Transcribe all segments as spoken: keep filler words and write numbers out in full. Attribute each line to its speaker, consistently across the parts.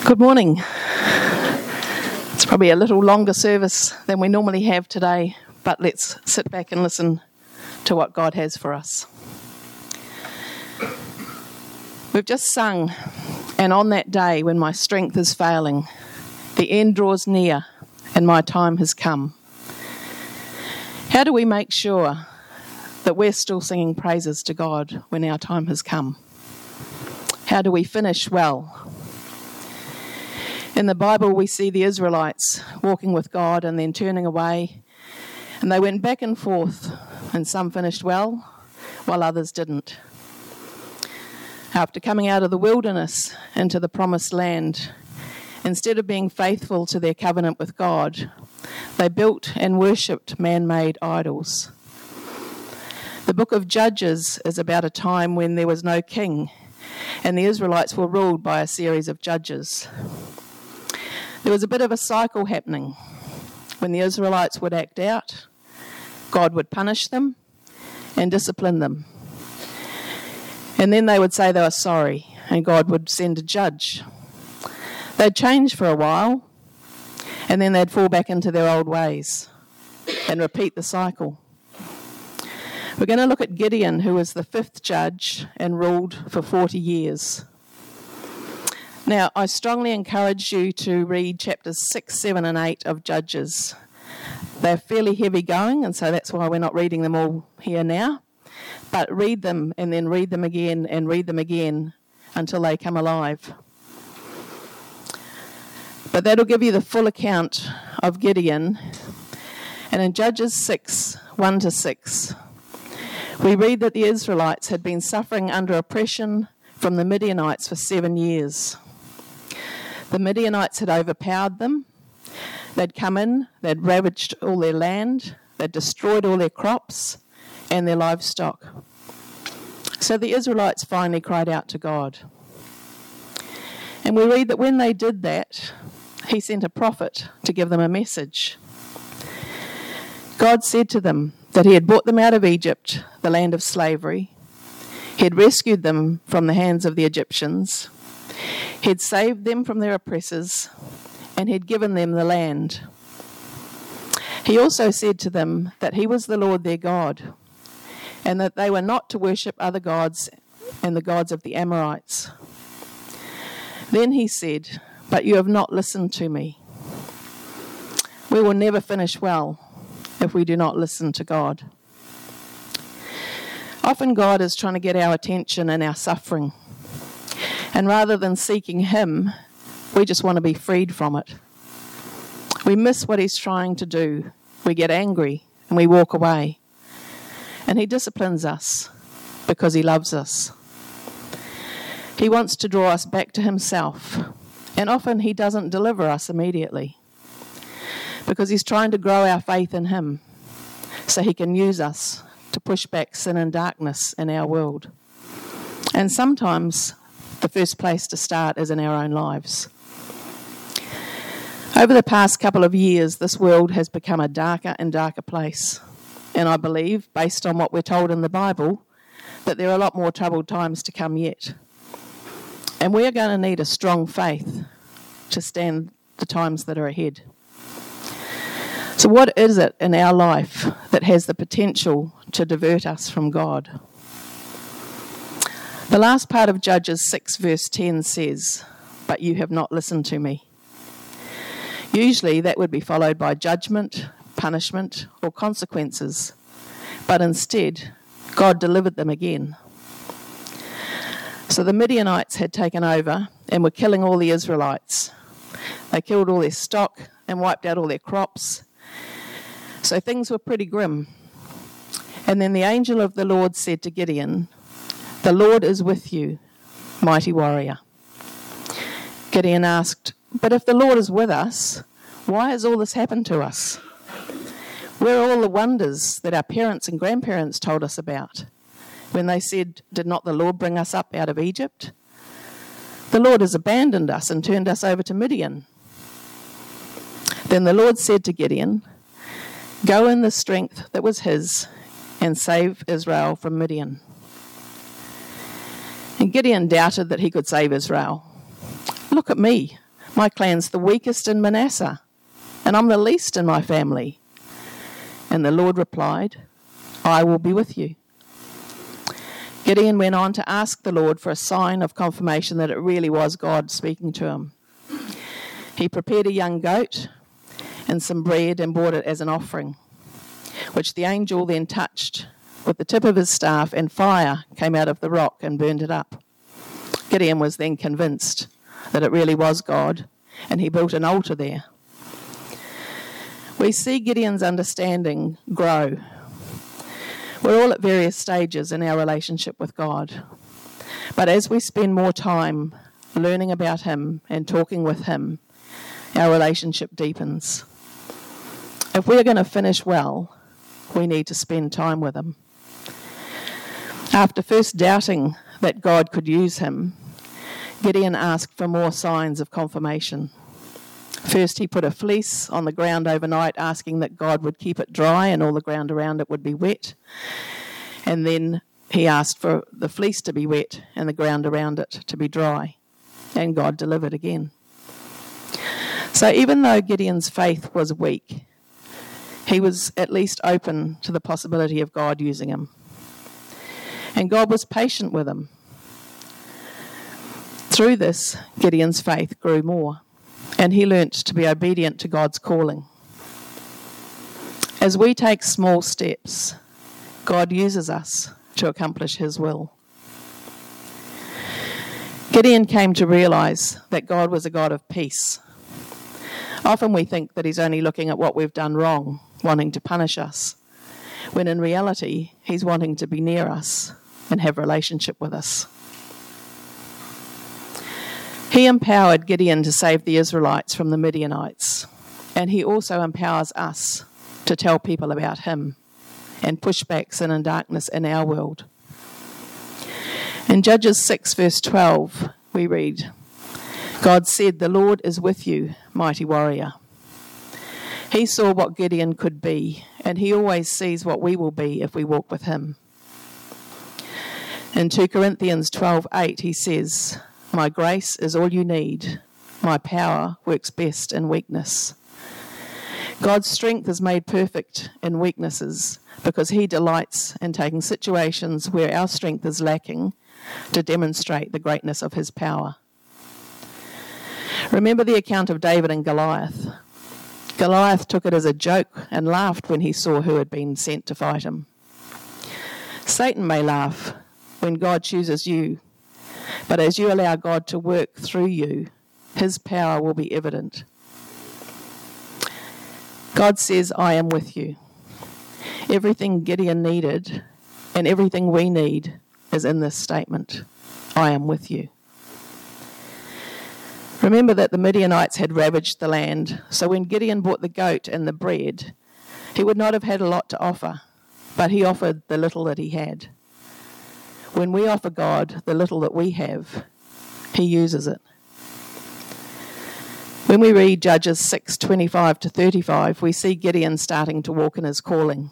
Speaker 1: Good morning. It's probably a little longer service than we normally have today, but let's sit back and listen to what God has for us. We've just sung, and on that day when my strength is failing, the end draws near and my time has come. How do we make sure that we're still singing praises to God when our time has come? How do we finish well? In the Bible, we see the Israelites walking with God and then turning away, and they went back and forth, and some finished well, while others didn't. After coming out of the wilderness into the promised land, instead of being faithful to their covenant with God, they built and worshipped man-made idols. The book of Judges is about a time when there was no king, and the Israelites were ruled by a series of judges. There was a bit of a cycle happening. When the Israelites would act out, God would punish them and discipline them. And then they would say they were sorry, and God would send a judge. They'd change for a while, and then they'd fall back into their old ways and repeat the cycle. We're going to look at Gideon, who was the fifth judge and ruled for forty years. Now, I strongly encourage you to read chapters six, seven and eight of Judges. They're fairly heavy going, and so that's why we're not reading them all here now. But read them and then read them again and read them again until they come alive. But that'll give you the full account of Gideon. And in Judges six, one to six, we read that the Israelites had been suffering under oppression from the Midianites for seven years. The Midianites had overpowered them. They'd come in, they'd ravaged all their land, they'd destroyed all their crops and their livestock. So the Israelites finally cried out to God. And we read that when they did that, he sent a prophet to give them a message. God said to them that he had brought them out of Egypt, the land of slavery. He had rescued them from the hands of the Egyptians. He had saved them from their oppressors, and he had given them the land. He also said to them that he was the Lord their God, and that they were not to worship other gods and the gods of the Amorites. Then he said, "But you have not listened to me. We will never finish well if we do not listen to God." Often God is trying to get our attention in our suffering. And rather than seeking him, we just want to be freed from it. We miss what he's trying to do. We get angry and we walk away. And he disciplines us because he loves us. He wants to draw us back to himself. And often he doesn't deliver us immediately because he's trying to grow our faith in him so he can use us to push back sin and darkness in our world. And sometimes the first place to start is in our own lives. Over the past couple of years, this world has become a darker and darker place. And I believe, based on what we're told in the Bible, that there are a lot more troubled times to come yet. And we are going to need a strong faith to stand the times that are ahead. So what is it in our life that has the potential to divert us from God? The last part of Judges six verse ten says, "But you have not listened to me." Usually that would be followed by judgment, punishment, or consequences. But instead, God delivered them again. So the Midianites had taken over and were killing all the Israelites. They killed all their stock and wiped out all their crops. So things were pretty grim. And then the angel of the Lord said to Gideon, "The Lord is with you, mighty warrior." Gideon asked, "But if the Lord is with us, why has all this happened to us? Where are all the wonders that our parents and grandparents told us about when they said, 'Did not the Lord bring us up out of Egypt?' The Lord has abandoned us and turned us over to Midian." Then the Lord said to Gideon, "Go in the strength that was his and save Israel from Midian." And Gideon doubted that he could save Israel. "Look at me. My clan's the weakest in Manasseh, and I'm the least in my family. And the Lord replied, I will be with you. Gideon went on to ask the Lord for a sign of confirmation that it really was God speaking to him. He prepared a young goat and some bread and brought it as an offering, which the angel then touched with the tip of his staff, and fire came out of the rock and burned it up. Gideon was then convinced that it really was God, and he built an altar there. We see Gideon's understanding grow. We're all at various stages in our relationship with God, but as we spend more time learning about him and talking with him, our relationship deepens. If we're going to finish well, we need to spend time with him. After first doubting that God could use him, Gideon asked for more signs of confirmation. First, he put a fleece on the ground overnight, asking that God would keep it dry and all the ground around it would be wet. And then he asked for the fleece to be wet and the ground around it to be dry. And God delivered again. So even though Gideon's faith was weak, he was at least open to the possibility of God using him. And God was patient with him. Through this, Gideon's faith grew more, and he learnt to be obedient to God's calling. As we take small steps, God uses us to accomplish his will. Gideon came to realise that God was a God of peace. Often we think that he's only looking at what we've done wrong, wanting to punish us, when in reality he's wanting to be near us and have a relationship with us. He empowered Gideon to save the Israelites from the Midianites, and he also empowers us to tell people about him and push back sin and darkness in our world. In Judges six verse twelve we read, God said, the Lord is with you, mighty warrior. He saw what Gideon could be, and he always sees what we will be if we walk with him. In two Corinthians twelve eight he says, my grace is all you need. My power works best in weakness. God's strength is made perfect in weaknesses because he delights in taking situations where our strength is lacking to demonstrate the greatness of his power. Remember the account of David and Goliath. Goliath took it as a joke and laughed when he saw who had been sent to fight him. Satan may laugh when God chooses you, but as you allow God to work through you, his power will be evident. God says, I am with you. Everything Gideon needed and everything we need is in this statement. I am with you. Remember that the Midianites had ravaged the land, so when Gideon brought the goat and the bread, he would not have had a lot to offer, but he offered the little that he had. When we offer God the little that we have, he uses it. When we read Judges six twenty-five to thirty-five, we see Gideon starting to walk in his calling.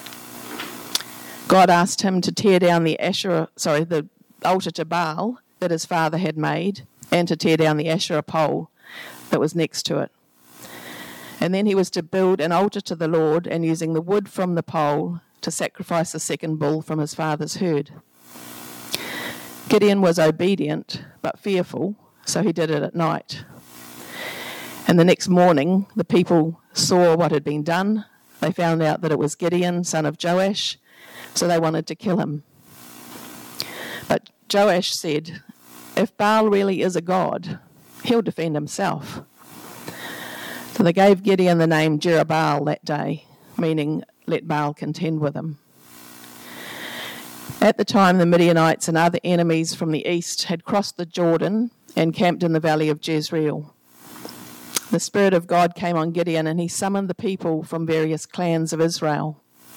Speaker 1: God asked him to tear down the Asherah, sorry, the altar to Baal that his father had made, and to tear down the Asherah pole that was next to it. And then he was to build an altar to the Lord, and using the wood from the pole to sacrifice the second bull from his father's herd. Gideon was obedient but fearful, so he did it at night. And the next morning, the people saw what had been done. They found out that it was Gideon, son of Joash, so they wanted to kill him. But Joash said, if Baal really is a god, he'll defend himself. So they gave Gideon the name Jerubbaal that day, meaning let Baal contend with him. At the time, the Midianites and other enemies from the east had crossed the Jordan and camped in the valley of Jezreel. The Spirit of God came on Gideon, and he summoned the people from various clans of Israel.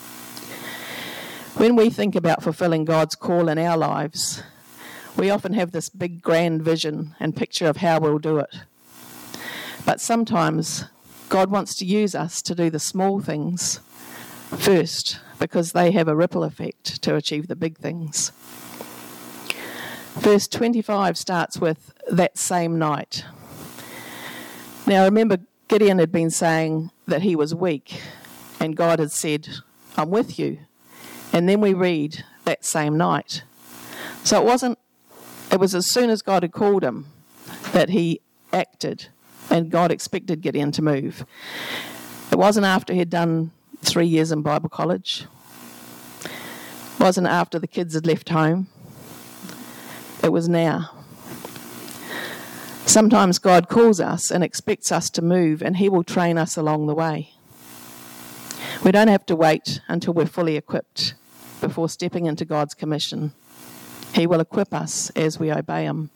Speaker 1: When we think about fulfilling God's call in our lives, we often have this big grand vision and picture of how we'll do it. But sometimes God wants to use us to do the small things first, because they have a ripple effect to achieve the big things. Verse twenty-five starts with, that same night. Now remember, Gideon had been saying that he was weak, and God had said, I'm with you. And then we read that same night. So it wasn't, it was as soon as God had called him that he acted, and God expected Gideon to move. It wasn't after he'd done three years in Bible college. It wasn't after the kids had left home. It was now. Sometimes God calls us and expects us to move, and he will train us along the way. We don't have to wait until we're fully equipped before stepping into God's commission. He will equip us as we obey him.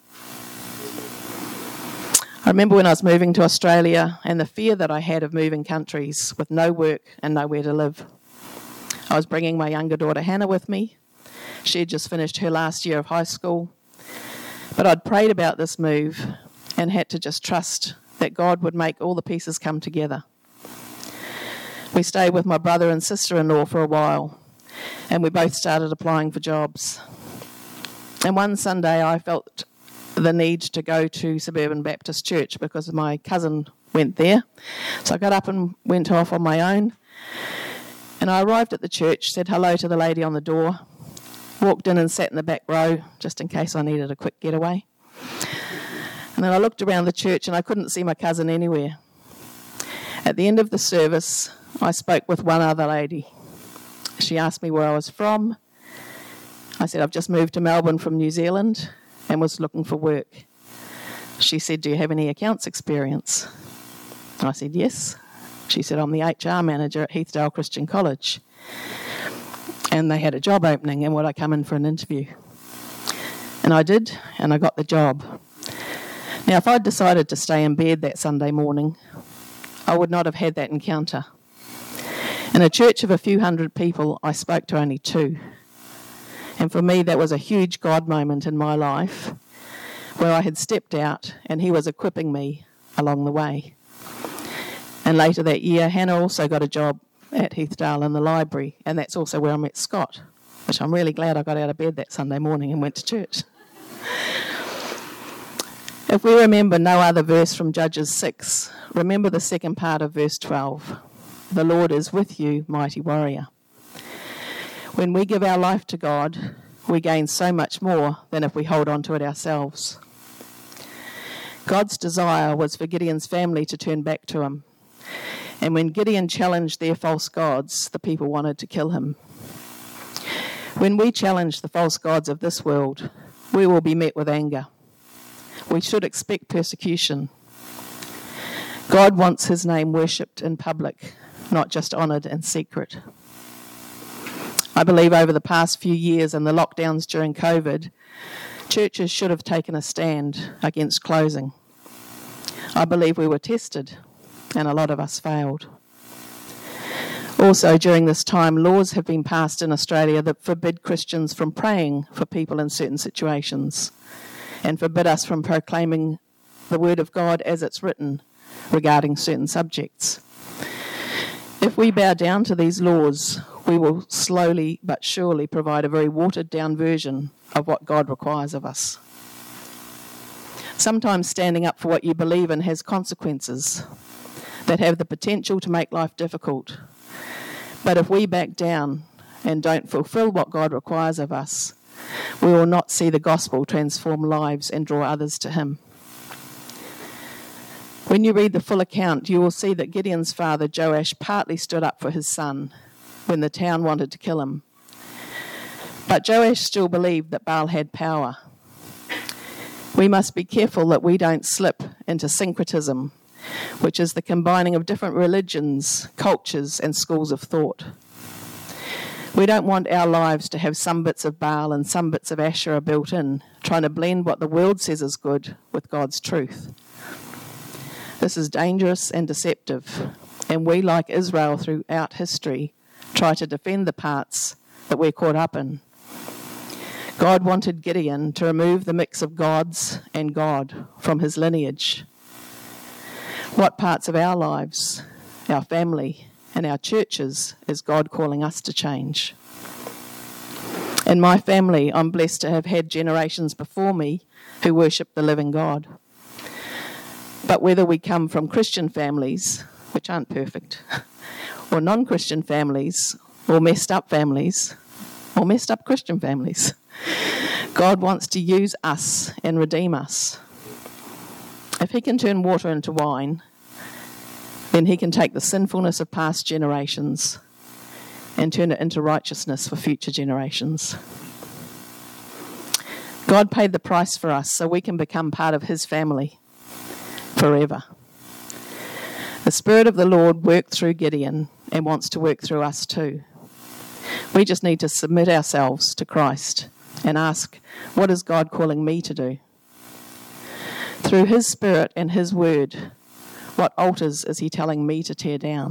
Speaker 1: I remember when I was moving to Australia and the fear that I had of moving countries with no work and nowhere to live. I was bringing my younger daughter Hannah with me. She had just finished her last year of high school. But I'd prayed about this move and had to just trust that God would make all the pieces come together. We stayed with my brother and sister-in-law for a while, and we both started applying for jobs. And one Sunday I felt the need to go to Suburban Baptist Church because my cousin went there. So I got up and went off on my own. And I arrived at the church, said hello to the lady on the door, walked in and sat in the back row just in case I needed a quick getaway. And then I looked around the church and I couldn't see my cousin anywhere. At the end of the service, I spoke with one other lady. She asked me where I was from. I said, I've just moved to Melbourne from New Zealand and was looking for work. She said, do you have any accounts experience? I said, yes. She said, I'm the H R manager at Heathdale Christian College. And they had a job opening and would I come in for an interview? And I did, and I got the job. Now, if I'd decided to stay in bed that Sunday morning, I would not have had that encounter. In a church of a few hundred people, I spoke to only two. And for me, that was a huge God moment in my life where I had stepped out and he was equipping me along the way. And later that year, Hannah also got a job at Heathdale in the library, and that's also where I met Scott, which I'm really glad I got out of bed that Sunday morning and went to church. If we remember no other verse from Judges six, remember the second part of verse twelve. The Lord is with you, mighty warrior. When we give our life to God, we gain so much more than if we hold on to it ourselves. God's desire was for Gideon's family to turn back to him. And when Gideon challenged their false gods, the people wanted to kill him. When we challenge the false gods of this world, we will be met with anger. We should expect persecution. God wants his name worshipped in public, not just honoured in secret. I believe over the past few years and the lockdowns during COVID, churches should have taken a stand against closing. I believe we were tested, and a lot of us failed. Also, during this time, laws have been passed in Australia that forbid Christians from praying for people in certain situations and forbid us from proclaiming the word of God as it's written regarding certain subjects. If we bow down to these laws, we will slowly but surely provide a very watered-down version of what God requires of us. Sometimes standing up for what you believe in has consequences that have the potential to make life difficult. But if we back down and don't fulfill what God requires of us, we will not see the gospel transform lives and draw others to him. When you read the full account, you will see that Gideon's father, Joash, partly stood up for his son when the town wanted to kill him. But Joash still believed that Baal had power. We must be careful that we don't slip into syncretism, which is the combining of different religions, cultures, and schools of thought. We don't want our lives to have some bits of Baal and some bits of Asherah built in, trying to blend what the world says is good with God's truth. This is dangerous and deceptive, and we, like Israel throughout history, try to defend the parts that we're caught up in. God wanted Gideon to remove the mix of gods and God from his lineage. What parts of our lives, our family, and our churches is God calling us to change? In my family, I'm blessed to have had generations before me who worship the living God. But whether we come from Christian families, which aren't perfect, or non-Christian families, or messed up families, or messed up Christian families, God wants to use us and redeem us. If he can turn water into wine, then he can take the sinfulness of past generations and turn it into righteousness for future generations. God paid the price for us so we can become part of his family forever. The Spirit of the Lord worked through Gideon and wants to work through us too. We just need to submit ourselves to Christ and ask, what is God calling me to do? Through his Spirit and his word, what altars is he telling me to tear down?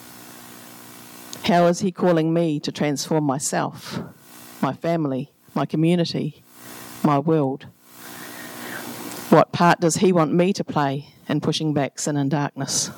Speaker 1: How is he calling me to transform myself, my family, my community, my world? What part does he want me to play in pushing back sin and darkness?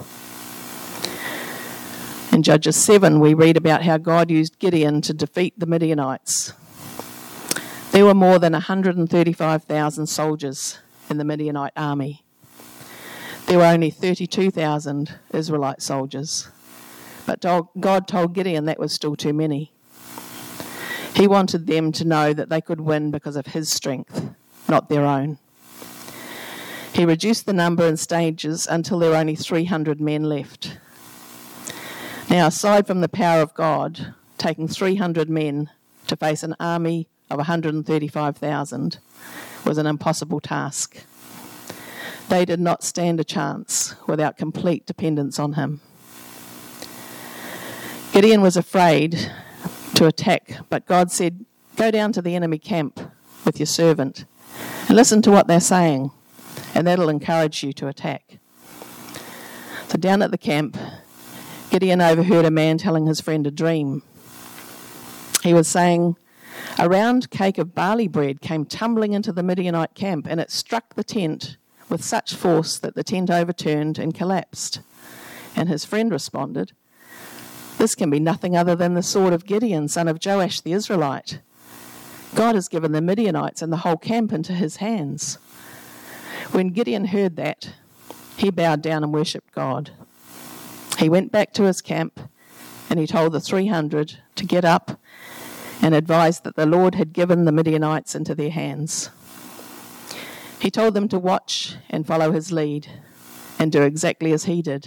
Speaker 1: In Judges seven, we read about how God used Gideon to defeat the Midianites. There were more than one hundred thirty-five thousand soldiers in the Midianite army. There were only thirty-two thousand Israelite soldiers. But God told Gideon that was still too many. He wanted them to know that they could win because of his strength, not their own. He reduced the number in stages until there were only three hundred men left. Now, aside from the power of God, taking three hundred men to face an army of one hundred thirty-five thousand was an impossible task. They did not stand a chance without complete dependence on him. Gideon was afraid to attack, but God said, go down to the enemy camp with your servant and listen to what they're saying, and that'll encourage you to attack. So down at the camp, Gideon overheard a man telling his friend a dream. He was saying, a round cake of barley bread came tumbling into the Midianite camp, and it struck the tent with such force that the tent overturned and collapsed. And his friend responded, this can be nothing other than the sword of Gideon, son of Joash the Israelite. God has given the Midianites and the whole camp into his hands. When Gideon heard that, he bowed down and worshipped God. He went back to his camp, and he told the three hundred to get up and advised that the Lord had given the Midianites into their hands. He told them to watch and follow his lead and do exactly as he did.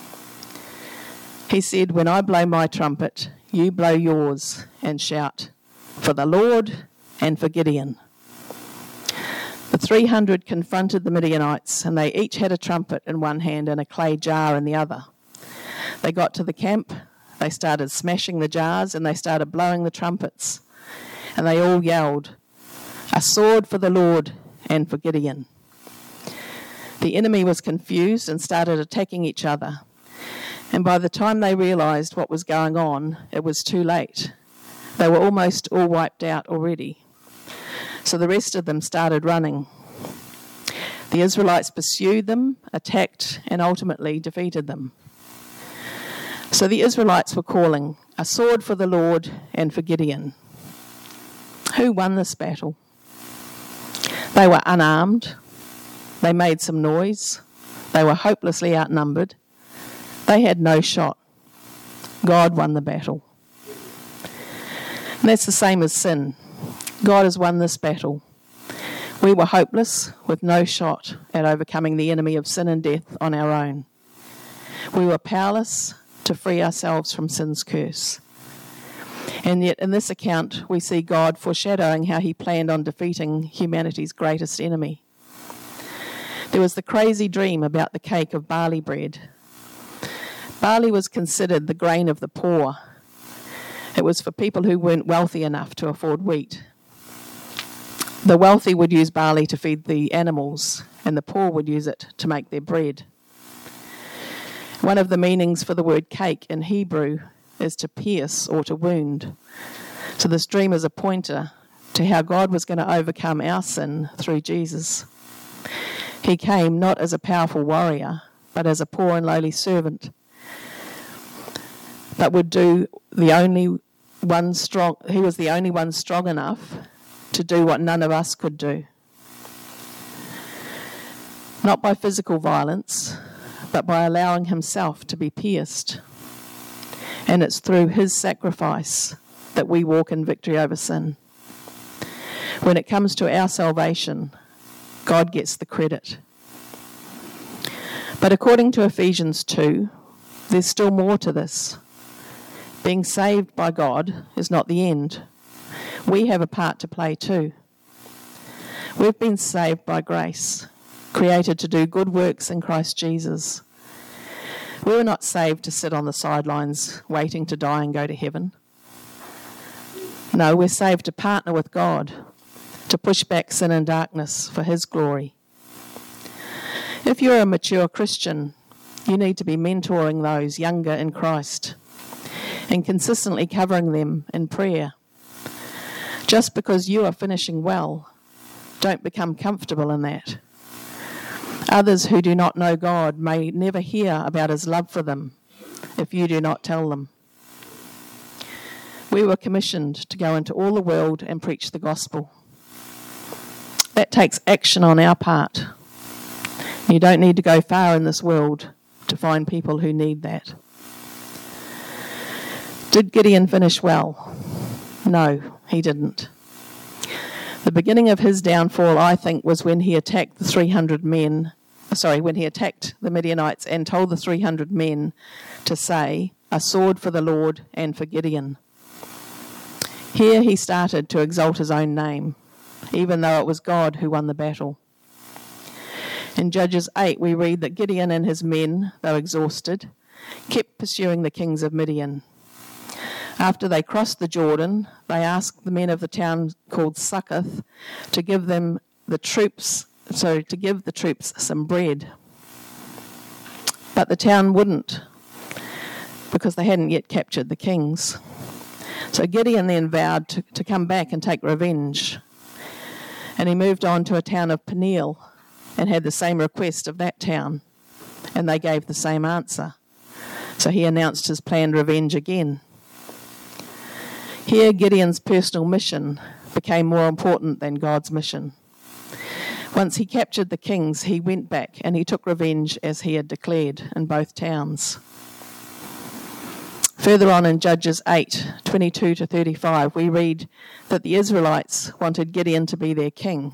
Speaker 1: He said, when I blow my trumpet, you blow yours and shout, for the Lord and for Gideon. The three hundred confronted the Midianites, and they each had a trumpet in one hand and a clay jar in the other. They got to the camp, they started smashing the jars, and they started blowing the trumpets. And they all yelled, a sword for the Lord and for Gideon. The enemy was confused and started attacking each other. And by the time they realised what was going on, it was too late. They were almost all wiped out already. So the rest of them started running. The Israelites pursued them, attacked, and ultimately defeated them. So the Israelites were calling, a sword for the Lord and for Gideon. Who won this battle? They were unarmed. They made some noise. They were hopelessly outnumbered. They had no shot. God won the battle. And that's the same as sin. God has won this battle. We were hopeless, with no shot at overcoming the enemy of sin and death on our own. We were powerless to free ourselves from sin's curse. And yet in this account, we see God foreshadowing how he planned on defeating humanity's greatest enemy. There was the crazy dream about the cake of barley bread. Barley was considered the grain of the poor. It was for people who weren't wealthy enough to afford wheat. The wealthy would use barley to feed the animals, and the poor would use it to make their bread. One of the meanings for the word cake in Hebrew is to pierce or to wound. So this dream is a pointer to how God was going to overcome our sin through Jesus. He came not as a powerful warrior, but as a poor and lowly servant, but would do the only one strong, he was the only one strong enough to do what none of us could do. not by physical violence, but by allowing himself to be pierced. And it's through his sacrifice that we walk in victory over sin. When it comes to our salvation, God gets the credit. But according to Ephesians two, there's still more to this. Being saved by God is not the end. We have a part to play too. We've been saved by grace, created to do good works in Christ Jesus. We were not saved to sit on the sidelines waiting to die and go to heaven. No, we're saved to partner with God, to push back sin and darkness for his glory. If you're a mature Christian, you need to be mentoring those younger in Christ and consistently covering them in prayer. Just because you are finishing well, don't become comfortable in that. Others who do not know God may never hear about his love for them if you do not tell them. We were commissioned to go into all the world and preach the gospel. That takes action on our part. You don't need to go far in this world to find people who need that. Did Gideon finish well? No, he didn't. The beginning of his downfall, I think, was when he attacked the three hundred men, sorry, when he attacked the Midianites and told the three hundred men to say, "A sword for the Lord and for Gideon." Here he started to exalt his own name, even though it was God who won the battle. In Judges eight, we read that Gideon and his men, though exhausted, kept pursuing the kings of Midian. After they crossed the Jordan, they asked the men of the town called Succoth to give them the troops, so to give the troops some bread. But the town wouldn't, because they hadn't yet captured the kings. So Gideon then vowed to, to come back and take revenge. And he moved on to a town of Peniel and had the same request of that town. And they gave the same answer. So he announced his planned revenge again. Here, Gideon's personal mission became more important than God's mission. Once he captured the kings, he went back and he took revenge as he had declared in both towns. Further on in Judges eight, twenty-two to thirty-five, we read that the Israelites wanted Gideon to be their king.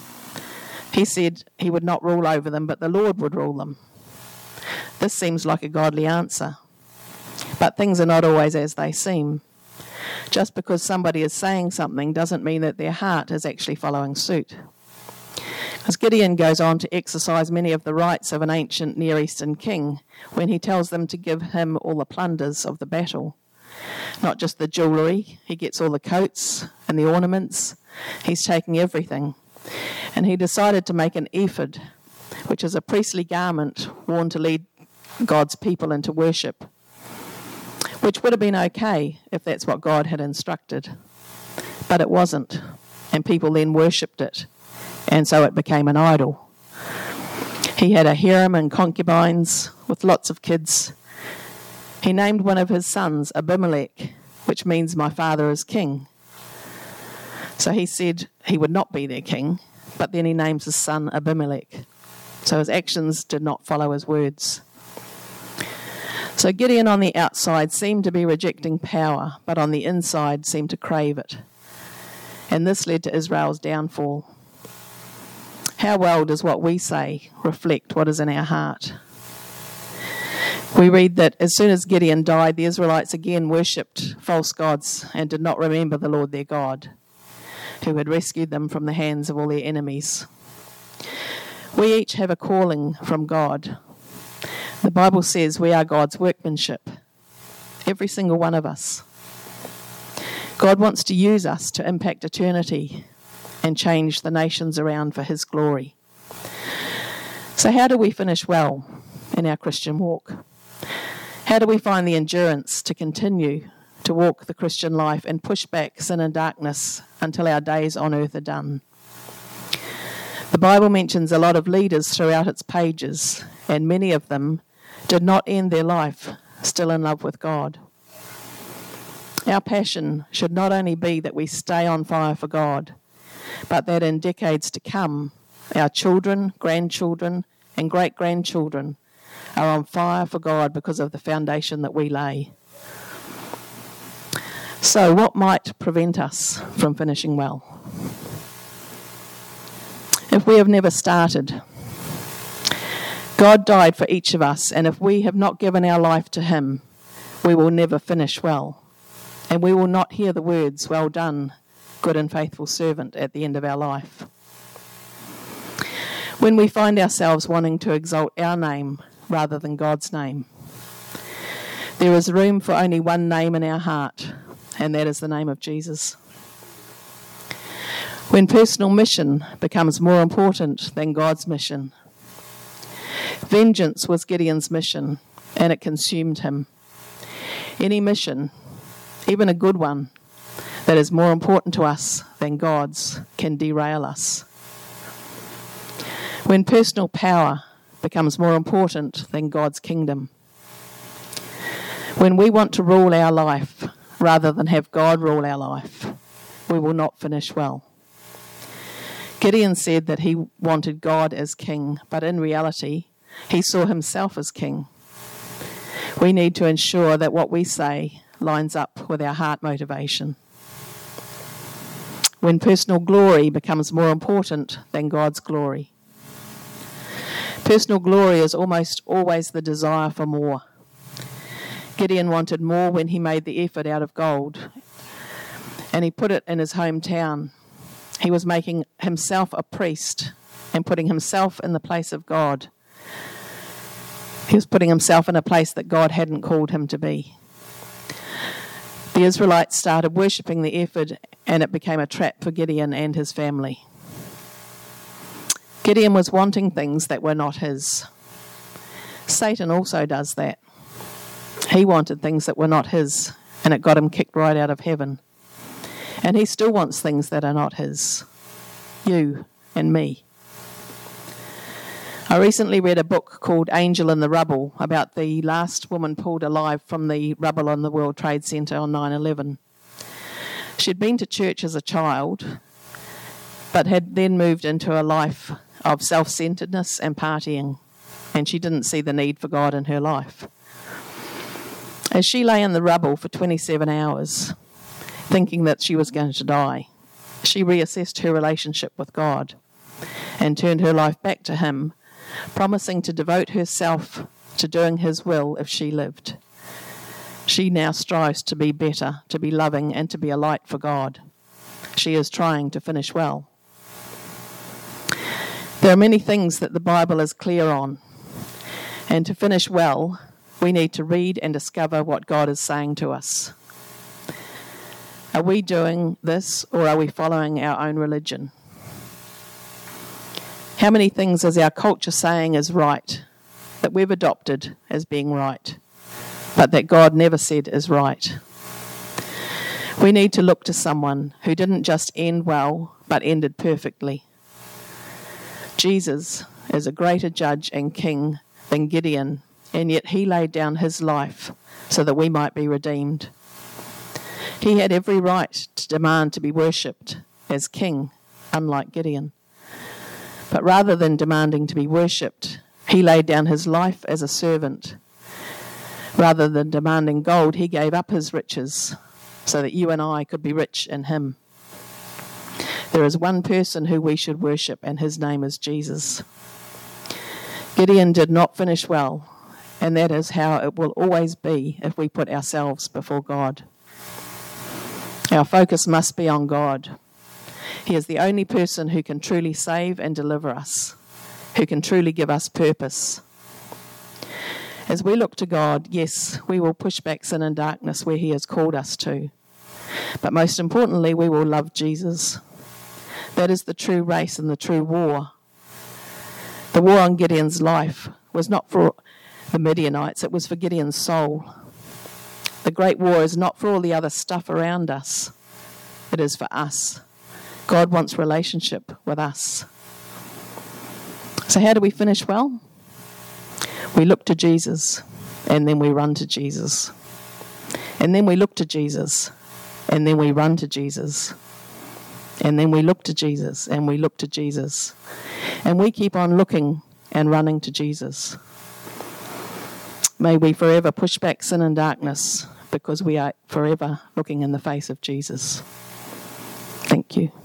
Speaker 1: He said he would not rule over them, but the Lord would rule them. This seems like a godly answer, but things are not always as they seem. Just because somebody is saying something doesn't mean that their heart is actually following suit. As Gideon goes on to exercise many of the rights of an ancient Near Eastern king when he tells them to give him all the plunders of the battle. Not just the jewellery, he gets all the coats and the ornaments. He's taking everything. And he decided to make an ephod, which is a priestly garment worn to lead God's people into worship, which would have been okay if that's what God had instructed. But it wasn't, and people then worshipped it, and so it became an idol. He had a harem and concubines with lots of kids. He named one of his sons Abimelech, which means my father is king. So he said he would not be their king, but then he names his son Abimelech. So his actions did not follow his words. So Gideon on the outside seemed to be rejecting power, but on the inside seemed to crave it. And this led to Israel's downfall. How well does what we say reflect what is in our heart? We read that as soon as Gideon died, the Israelites again worshipped false gods and did not remember the Lord their God, who had rescued them from the hands of all their enemies. We each have a calling from God. The Bible says we are God's workmanship, every single one of us. God wants to use us to impact eternity and change the nations around for his glory. So how do we finish well in our Christian walk? How do we find the endurance to continue to walk the Christian life and push back sin and darkness until our days on earth are done? The Bible mentions a lot of leaders throughout its pages, and many of them did not end their life still in love with God. Our passion should not only be that we stay on fire for God, but that in decades to come, our children, grandchildren, and great-grandchildren are on fire for God because of the foundation that we lay. So what might prevent us from finishing well? If we have never started, God died for each of us, and if we have not given our life to him, we will never finish well, and we will not hear the words, "Well done, good and faithful servant," at the end of our life. When we find ourselves wanting to exalt our name rather than God's name, there is room for only one name in our heart, and that is the name of Jesus. When personal mission becomes more important than God's mission. Vengeance was Gideon's mission, and it consumed him. Any mission, even a good one, that is more important to us than God's, can derail us. When personal power becomes more important than God's kingdom. When we want to rule our life rather than have God rule our life, we will not finish well. Gideon said that he wanted God as king, but in reality, he saw himself as king. We need to ensure that what we say lines up with our heart motivation. When personal glory becomes more important than God's glory. Personal glory is almost always the desire for more. Gideon wanted more when he made the effort out of gold, and he put it in his hometown. He was making himself a priest and putting himself in the place of God. He was putting himself in a place that God hadn't called him to be. The Israelites started worshipping the ephod, and it became a trap for Gideon and his family. Gideon was wanting things that were not his. Satan also does that. He wanted things that were not his, and it got him kicked right out of heaven. And he still wants things that are not his. You and me. I recently read a book called Angel in the Rubble about the last woman pulled alive from the rubble on the World Trade Center on nine eleven. She'd been to church as a child, but had then moved into a life of self-centeredness and partying, and she didn't see the need for God in her life. As she lay in the rubble for twenty-seven hours, thinking that she was going to die, she reassessed her relationship with God and turned her life back to him, promising to devote herself to doing his will if she lived. She now strives to be better, to be loving, and to be a light for God. She is trying to finish well. There are many things that the Bible is clear on, and to finish well, we need to read and discover what God is saying to us. Are we doing this, or are we following our own religion? How many things is our culture saying is right, that we've adopted as being right, but that God never said is right? We need to look to someone who didn't just end well, but ended perfectly. Jesus is a greater judge and king than Gideon, and yet he laid down his life so that we might be redeemed. He had every right to demand to be worshipped as king, unlike Gideon. But rather than demanding to be worshipped, he laid down his life as a servant. Rather than demanding gold, he gave up his riches so that you and I could be rich in him. There is one person who we should worship, and his name is Jesus. Gideon did not finish well, and that is how it will always be if we put ourselves before God. Our focus must be on God. He is the only person who can truly save and deliver us, who can truly give us purpose. As we look to God, yes, we will push back sin and darkness where he has called us to. But most importantly, we will love Jesus. That is the true race and the true war. The war on Gideon's life was not for the Midianites, it was for Gideon's soul. The great war is not for all the other stuff around us. It is for us. God wants relationship with us. So how do we finish well? We look to Jesus, and then we run to Jesus. And then we look to Jesus, and then we run to Jesus. And then we look to Jesus, and we look to Jesus. And we keep on looking and running to Jesus. May we forever push back sin and darkness because we are forever looking in the face of Jesus. Thank you.